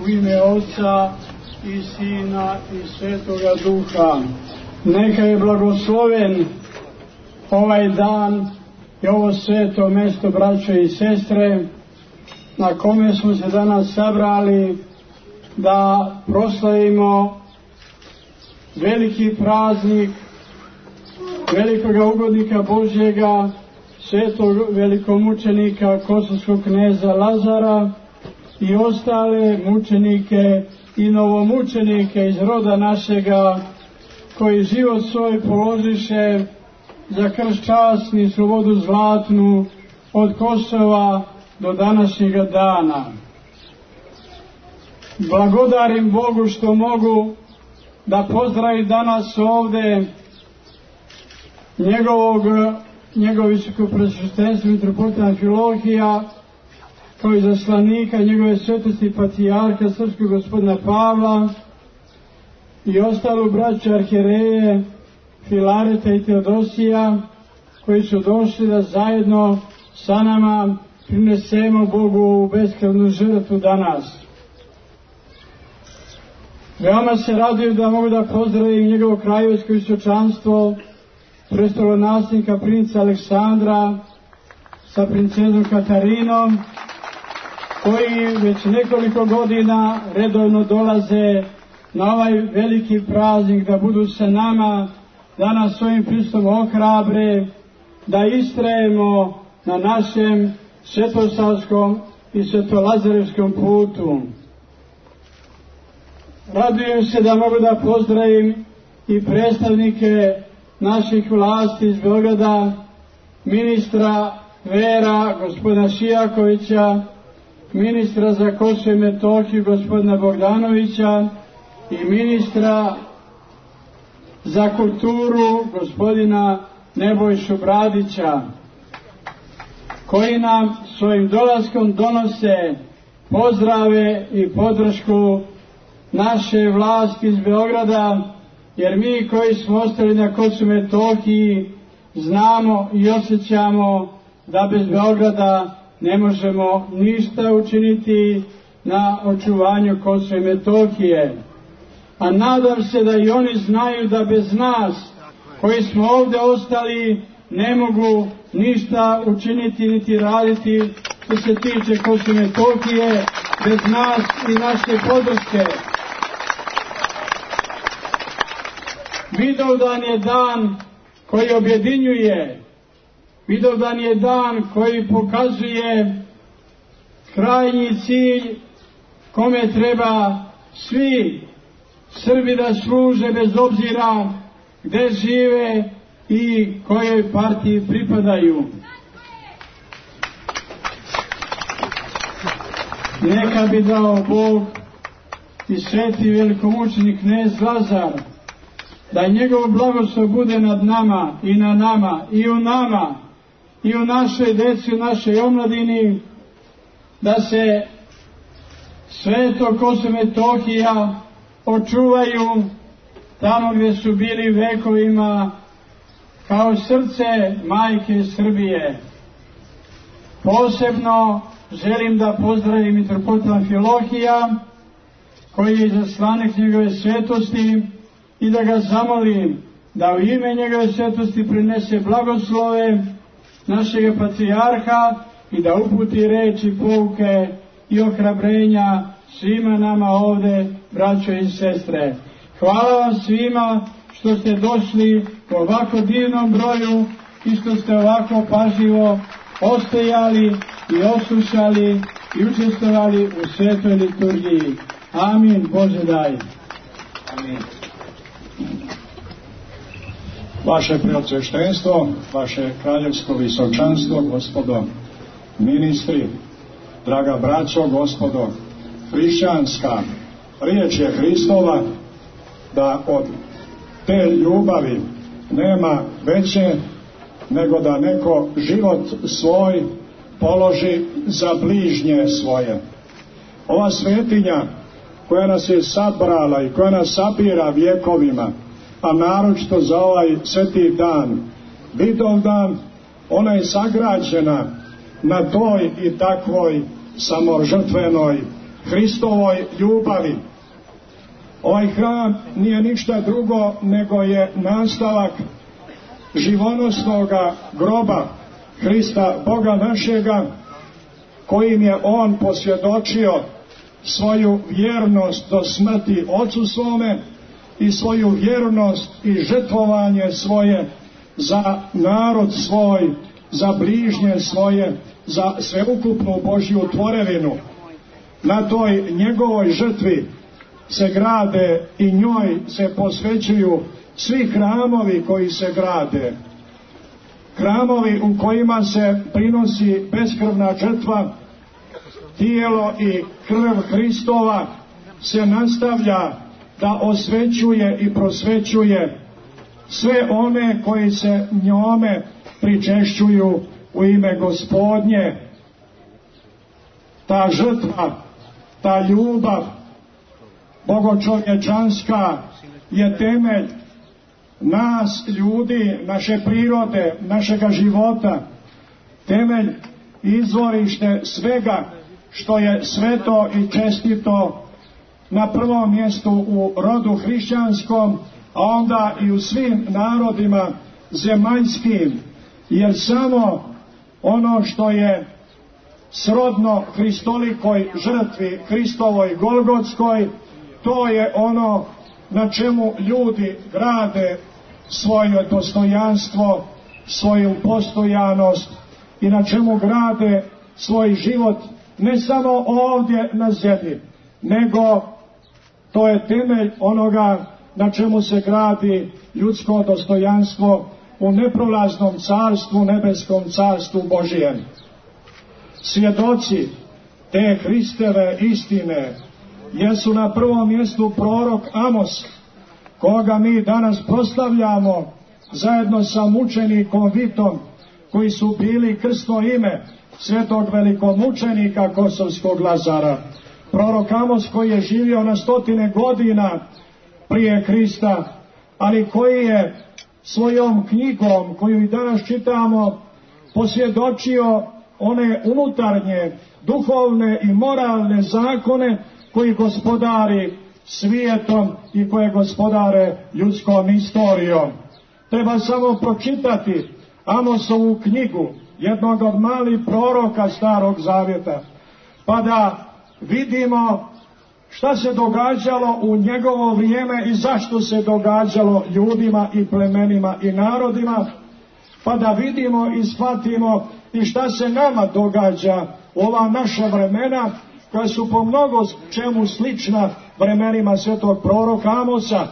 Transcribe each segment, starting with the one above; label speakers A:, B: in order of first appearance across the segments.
A: U ime Otca i Sina i Svetoga Duha. Neka je blagosloven ovaj dan i ovo sveto mesto, braćo i sestre, na kome smo se danas sabrali da proslavimo veliki praznik velikoga ugodnika Božjega, svetog velikomučenika kosovskog kneza Lazara i ostale mučenike i novomučenike iz roda našega, koji život svoj položiše za krst časni i slobodu zlatnu od Kosova do današnjega dana. Blagodarim Bogu što mogu da pozdravim danas ovde njegov visokopreštenstvo mitropolita Amfilohija, kao i zaslanika njegove svetosti patrijarha srpskog gospodina Pavla i ostalu braću arhijereje Filareta i Teodosija, koji su došli da zajedno sa nama prinesemo Bogu ovu beskrvnu žrtvu danas. Veoma se radujem da mogu da pozdravim njegovo kraljevsko visočanstvo, prestolonaslednika princa Aleksandra sa princezom Katarinom, koji već nekoliko godina redovno dolaze na ovaj veliki praznik da budu sa nama, da nas svojim prisustvom ohrabre, da istrajemo na našem svetosavskom i svetolazarevskom putu. Radujem se da mogu da pozdravim i predstavnike naših vlasti iz Beograda, ministra vera gospodina Šijakovića, ministra za Kosovo i Metohiju gospodina Bogdanovića i ministra za kulturu gospodina Nebojšu Bradića, koji nam svojim dolaskom donose pozdrave i podršku naše vlasti iz Beograda, jer mi koji smo ostali na Kosovu i Metohiji znamo i osjećamo da bez Beograda ne možemo ništa učiniti na očuvanju Kosova i Metohije. A nadam se da i oni znaju da bez nas, koji smo ovde ostali, ne mogu ništa učiniti niti raditi što se tiče Kosova i Metohije, bez nas i naše podrške. Vidovdan je dan koji objedinjuje, Vidovdan je dan koji pokazuje krajnji cilj kome treba svi Srbi da služe bez obzira gde žive i kojoj partiji pripadaju. Neka bi dao Bog i sveti velikomučenik knez Lazar, da njegov blagoslov bude nad nama i na nama i u nama i u našoj deci, u našoj omladini, da se sveto Kosovo i Metohija očuvaju tamo gdje su bili vekovima kao srce majke Srbije. Posebno želim da pozdravim mitropolita Amfilohija, koji je izaslanik njegove svetosti, i da ga zamolim da u ime njegove svetosti prinese blagoslove našeg patrijarha i da uputi reči, pouke i ohrabrenja svima nama ovde, braćo i sestre. Hvala vam svima što ste došli u ovako divnom broju i što ste ovako pažljivo ostajali i oslušali i učestvovali u svetoj liturgiji. Amin. Bože daj.
B: Amin. Vaše preosveštenstvo, vaše kraljevsko visočanstvo, gospodo ministri, draga braćo, gospodo, hrišćanska riječ je Hristova, da od te ljubavi nema veće nego da neko život svoj položi za bližnje svoje. Ova svetinja koja nas je sabrala i koja nas sabira vjekovima, a naročito za ovaj sveti dan, Vidovdan, ona je sagrađena na toj i takvoj samožrtvenoj Hristovoj ljubavi. Ovaj hram nije ništa drugo nego je nastavak živonosnoga groba Hrista Boga našega, kojim je on posvjedočio svoju vjernost do smrti Ocu svome i svoju vjernost i žrtvovanje svoje za narod svoj, za bližnje svoje, za sveukupnu Božju tvorevinu. Na toj njegovoj žrtvi se grade i njoj se posvećuju svi hramovi koji se grade. Hramovi u kojima se prinosi beskrvna žrtva, tijelo i krv Hristova se nastavlja da osvećuje i prosvećuje sve one koji se njome pričešćuju u ime Gospodnje. Ta žrtva, ta ljubav bogočovječanska je temelj nas ljudi, naše prirode, našega života, temelj, izvorište svega što je sveto i čestito, na prvom mjestu u rodu hrišćanskom, a onda i u svim narodima zemaljskim, jer samo ono što je srodno Hristolikoj žrtvi, Hristovoj Golgotskoj, to je ono na čemu ljudi grade svoje dostojanstvo, svoju postojanost i na čemu grade svoj život, ne samo ovdje na zemlji, nego to je temelj onoga na čemu se gradi ljudsko dostojanstvo u neprolaznom carstvu, nebeskom carstvu Božijem. Svjedoci te Hristove istine jesu na prvom mjestu prorok Amos, koga mi danas proslavljamo zajedno sa mučenikom Vitom, koji su bili krstno ime svetog velikomučenika kosovskog Lazara. Prorok Amos koji je živio na 100 godina prije Hrista, ali koji je svojom knjigom, koju i danas čitamo, posvjedočio one unutarnje, duhovne i moralne zakone koji gospodari svijetom i koje gospodare ljudskom istorijom. Treba samo pročitati Amosovu knjigu, jednog od malih proroka Starog Zavjeta, pa da vidimo šta se događalo u njegovo vrijeme i zašto se događalo ljudima i plemenima i narodima, pa da vidimo i shvatimo i šta se nama događa u ova naša vremena, koja su po mnogo čemu slična vremenima svetog proroka Amosa.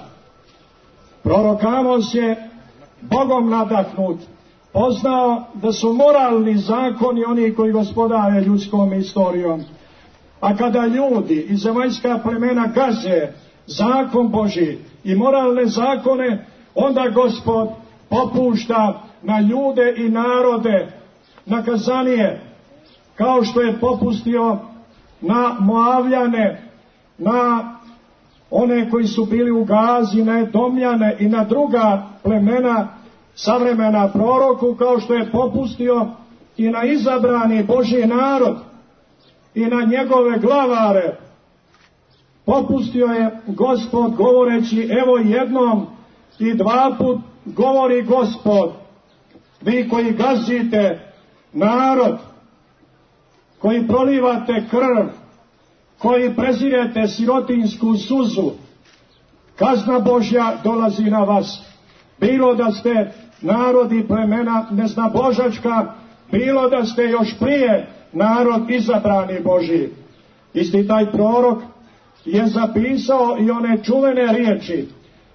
B: Prorok Amos je Bogom nadahnut poznao da su moralni zakoni oni koji gospodare ljudskom istorijom. A kada ljudi i zemaljska plemena gaze zakon Božji i moralne zakone, onda Gospod popušta na ljude i narode nakazanije, kao što je popustio na Moavljane, na one koji su bili u Gazi, na Edomljane i na druga plemena savremena proroku, kao što je popustio i na izabrani Božji narod i na njegove glavare. Popustio je Gospod govoreći, evo jednom i dva put govori Gospod, vi koji gazite narod, koji prolivate krv, koji prezirete sirotinsku suzu, kazna Božja dolazi na vas. Bilo da ste narodi plemena neznabožačka, bilo da ste još prije narod izabrani Božji. Isti taj prorok je zapisao i one čuvene riječi,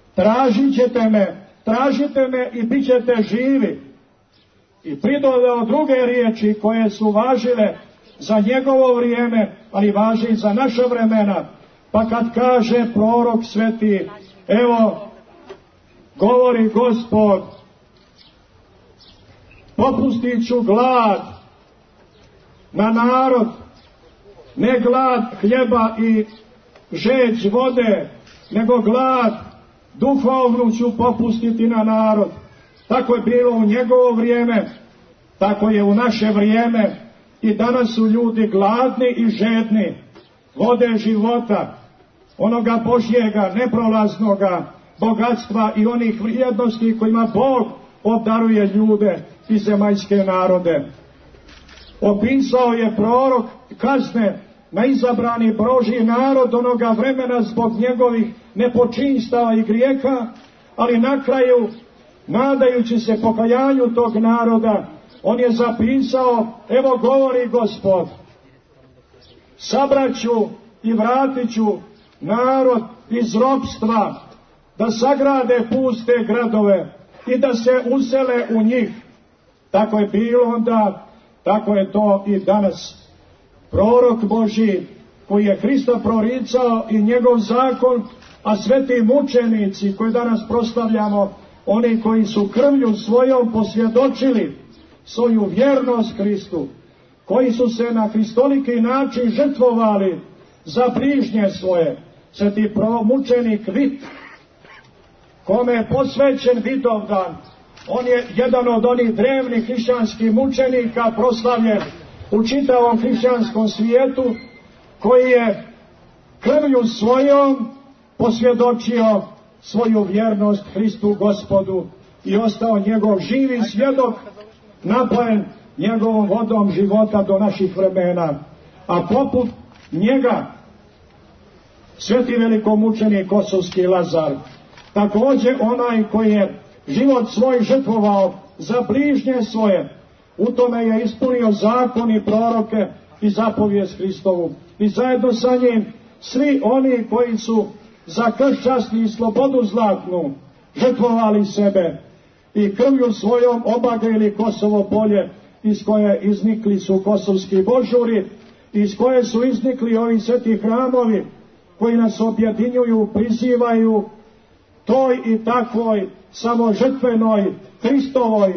B: tražite me i bit ćete živi. I pridodao druge riječi koje su važile za njegovo vrijeme, ali važi i za naša vremena. Pa kad kaže prorok sveti, evo, govori Gospod, popustit ću glad na narod, ne glad hljeba i žeđ vode, nego glad duhovnu ću popustiti na narod. Tako je bilo u njegovo vrijeme, tako je u naše vrijeme i danas su ljudi gladni i žedni. vode života, onoga Božjega, neprolaznoga bogatstva i onih vrijednosti kojima Bog obdaruje ljude i zemaljske narode. Opisao je prorok kazne na izabrani Božji narod onoga vremena zbog njegovih nepočinstava i grijeha, ali na kraju, nadajući se pokajanju tog naroda, on je zapisao, evo govori Gospod, sabraću i vratit ću narod iz ropstva, da sagrade puste gradove i da se usele u njih. Tako je bilo onda, tako je to i danas. Prorok Božji koji je Hrista proricao i njegov zakon, a sveti mučenici koji danas proslavljamo, oni koji su krvlju svojom posvjedočili svoju vjernost Hristu, koji su se na hristoliki način žrtvovali za bližnje svoje. Sveti mučenik Vit, kome je posvećen Vidovdan, on je jedan od onih drevnih hrišćanskih mučenika proslavljen u čitavom hrišćanskom svijetu, koji je krvlju svojom posvjedočio svoju vjernost Hristu Gospodu i ostao njegov živi svjedok, napojen njegovom vodom života do naših vremena. A poput njega sveti velikomučenik kosovski Lazar, također onaj koji je život svoj žrtvovao za bližnje svoje, u tome je ispunio zakon i proroke i zapovijest Hristovu. I zajedno sa njim svi oni koji su za kršćast i slobodu zlatnu žrtvovali sebe i krvlju svojom obagili Kosovo polje, iz koje iznikli su kosovski božuri, iz koje su iznikli ovi sveti hramovi koji nas objedinjuju, prizivaju toj i takvoj samožrtvenoj Hristovoj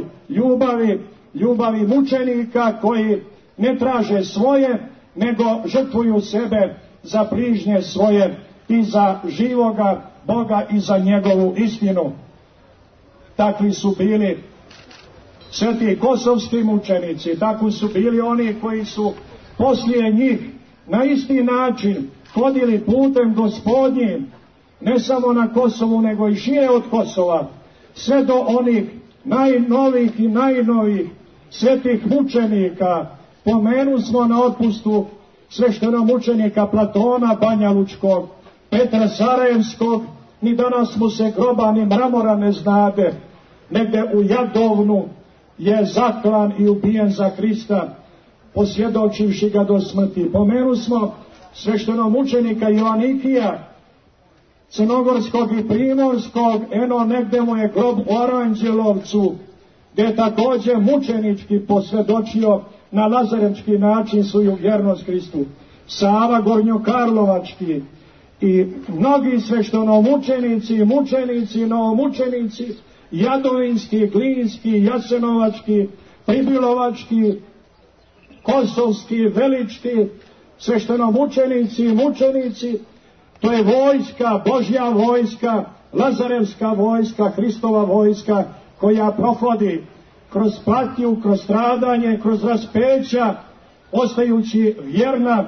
B: ljubavi mučenika koji ne traže svoje, nego žrtvuju sebe za bližnje svoje i za živoga Boga i za njegovu istinu. Takvi su bili sveti kosovski mučenici, takvi su bili oni koji su poslije njih na isti način hodili putem Gospodnjim, ne samo na Kosovu, nego i šire od Kosova, sve do onih najnovih i najnovih svetih mučenika. Pomenu smo na otpustu sveštenomučenika Platona Banjalučkog, Petra Sarajevskog, ni danas mu se groba ni mramora ne znade. Negde u Jadovnu je zaklan i ubijen za Hrista, posvjedočivši ga do smrti. Pomenu smo sveštenomučenika Joanikija, crnogorskog i primorskog, eno negde mu je grob u Aranđelovcu, gdje je također mučenički posvjedočio na lazarevski način svoju vjernost Hristu. Sava Gornjokarlovački i mnogi sveštenomučenici, mučenici, novomučenici, Jadovinski, Glinski, Jasenovački, Pribilovački, Kosovski, Velički, sveštenomučenici i mučenici, to je vojska, Božja vojska, Lazarevska vojska, Hristova vojska, koja prohodi kroz patnju, kroz stradanje, kroz raspeća, ostajući vjerna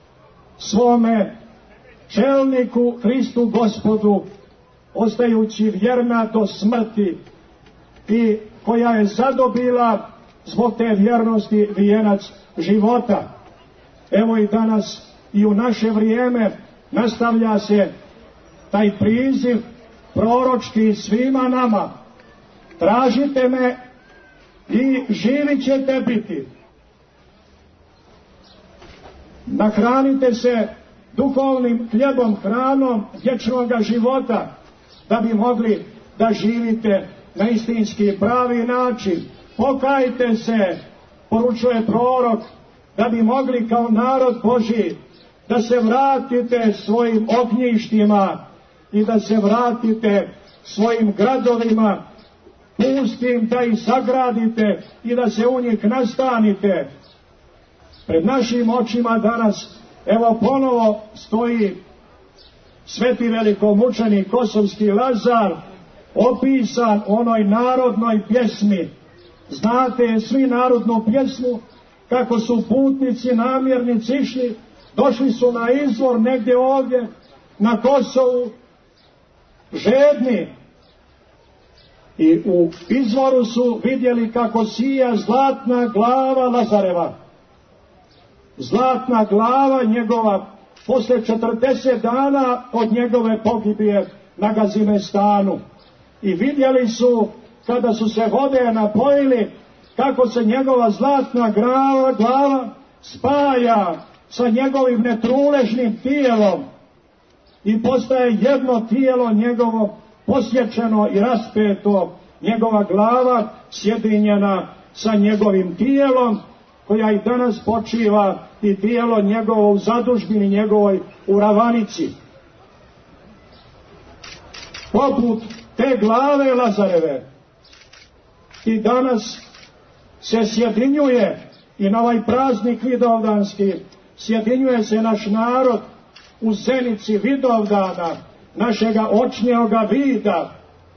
B: svome čelniku Hristu Gospodu, ostajući vjerna do smrti, i koja je zadobila zbog te vjernosti vijenac života. Evo i danas i u naše vrijeme nastavlja se taj priziv proročki svima nama. Tražite me i živit ćete biti. Nahranite se duhovnim hljebom, hranom vječnoga života, da bi mogli da živite na istinski pravi način. Pokajte se, poručuje prorok, da bi mogli kao narod Božji da se vratite svojim ognjištima i da se vratite svojim gradovima pustim, da ih sagradite i da se u njih nastanite. Pred našim očima danas evo ponovo stoji sveti velikomučenik kosovski Lazar, opisan u onoj narodnoj pjesmi. Znate svi narodnu pjesmu, kako su putnici namjernici išli došli su na izvor negdje ovdje na Kosovu, žedni, i u izvoru su vidjeli kako sija zlatna glava Lazareva. Zlatna glava njegova, posle 40 dana od njegove pogibije na Gazimestanu. I vidjeli su, kada su se vode napojili, kako se njegova zlatna glava spaja sa njegovim netruležnim tijelom i postaje jedno tijelo njegovo, posječeno i raspeto, njegova glava sjedinjena sa njegovim tijelom, koja i danas počiva, i tijelo njegovo u zadužbini njegovoj u Ravanici. Poput te glave Lazareve i danas se sjedinjuje, i na ovaj praznik vidovdanski sjedinjuje se naš narod u zenici Vidovdana, našega očnjoga vida.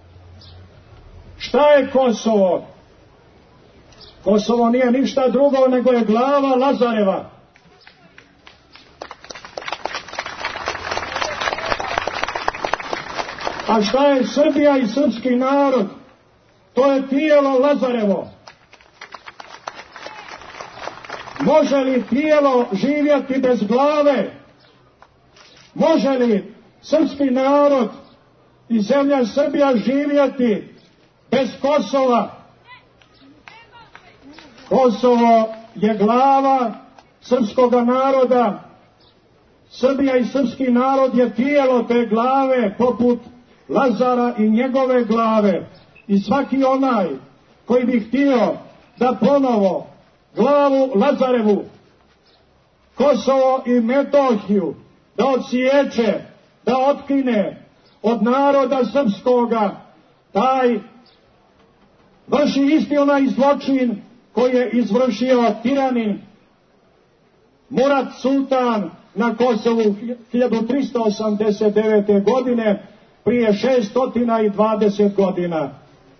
B: Šta je Kosovo? Kosovo nije ništa drugo nego je glava Lazareva. A šta je Srbija i srpski narod? To je tijelo Lazarevo. Može li tijelo živjeti bez glave? Može li srpski narod i zemlja Srbija živjeti bez Kosova? Kosovo je glava srpskoga naroda. Srbija i srpski narod je tijelo te glave, poput Lazara i njegove glave. I svaki onaj koji bi htio da ponovo glavu Lazarevu, Kosovo i Metohiju da odsječe, da otkine od naroda srpskoga, taj vrši isti onaj zločin koji je izvršio tiranin Murat Sultan na Kosovu 1389. godine, prije 620 godina.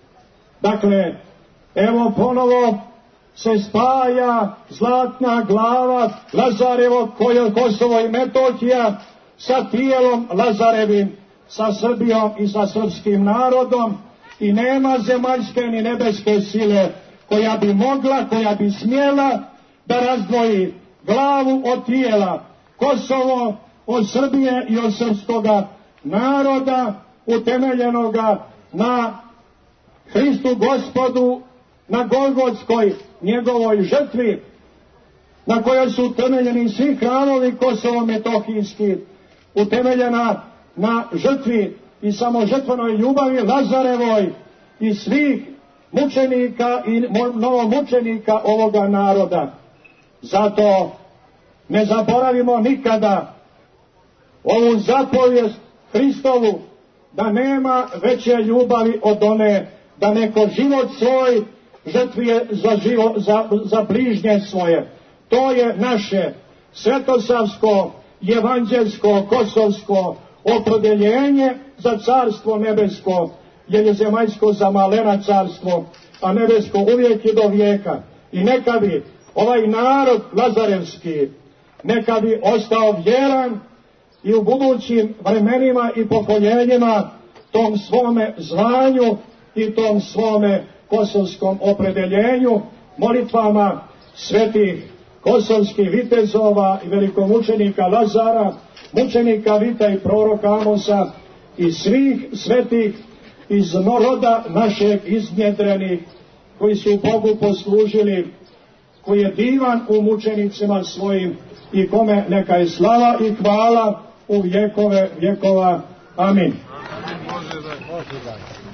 B: Dakle, evo ponovo se spaja zlatna glava Lazarevo, koje Kosovo i Metohija, sa tijelom Lazarevim, sa Srbijom i sa srpskim narodom, i nema zemaljske ni nebeske sile koja bi mogla, koja bi smjela da razdvoji glavu od tijela, Kosovo od Srbije i od srpskoga naroda, utemeljenoga na Hristu Gospodu, na Golgotskoj njegovoj žrtvi, na kojoj su utemeljeni svi hramovi Kosovo-Metohijski, utemeljena na žrtvi i samožrtvenoj ljubavi Lazarevoj i svih mučenika i novomučenika ovoga naroda. Zato ne zaboravimo nikada ovu zapovijest Hristovu, da nema veće ljubavi od one da neko život svoj žrtvuje za bližnje svoje. To je naše svetosavsko, evanđelsko, kosovsko opredeljenje za carstvo nebesko, jer je zemaljsko za malena carstvo, a nebesko uvijek i do vijeka. I neka bi ovaj narod lazarevski, neka bi ostao vjeran i u budućim vremenima i pokoljenjima tom svome zvanju i tom svome kosovskom opredeljenju, molitvama svetih kosovskih vitezova i velikomučenika Lazara, mučenika Vita i proroka Amosa i svih svetih iz roda našeg iznjedrenih, koji su Bogu poslužili, koji je divan u mučenicima svojim i kome neka je slava i hvala u vjekove vjekova. Amin.